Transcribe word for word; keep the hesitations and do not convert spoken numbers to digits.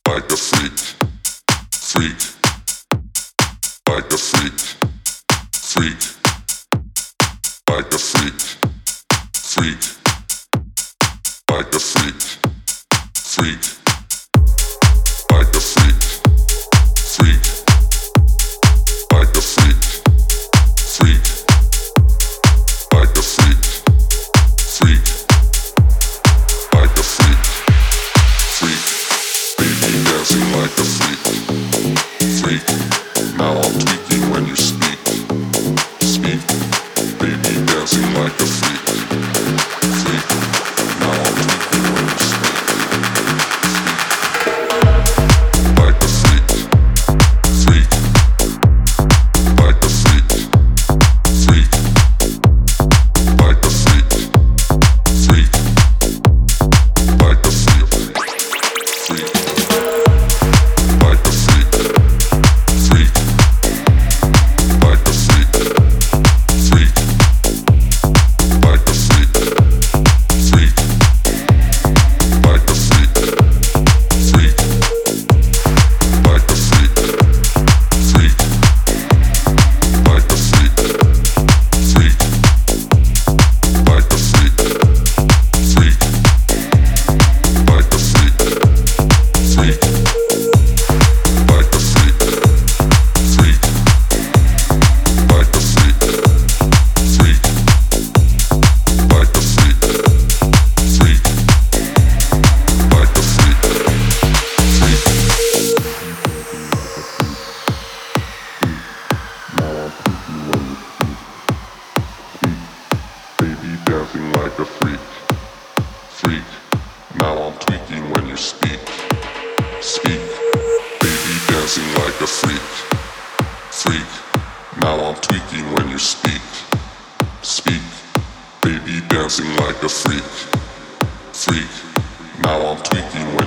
like a freak, freak, like a freak, freak, like a freak, freak, like a freak, freak, like a freak, freak, like a freak, freak, like a freak, freak, like a freak, freak, baby dancing like a freak, freak. Now I'm tweaking when you speak, speak, baby dancing like a freak, freak. Now I'm tweaking when you speak, speak, like a freak, freak, like a freak, freak, like a freak, freak, like a freak, freak, like a freak, freak, like a freak, freak, like a freak, freak, like a freak, freak, like a freak, freak, like a freak, freak, like a freak, freak, like a freak, freak, like a freak, freak, like a freak, freak, like a freak, freak, like a freak, freak. Now I'm tweaking when you speak, speak, baby dancing like a freak, freak. Now I'm tweaking when you speak, speak, baby dancing like a freak, freak. Now I'm tweaking when you speak, speak, baby dancing like a freak, freak. Now I'm tweaking